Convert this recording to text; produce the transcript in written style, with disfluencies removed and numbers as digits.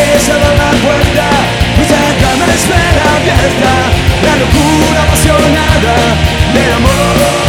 cerrar la puerta y sacarme la espera abierta, la locura apasionada del amor.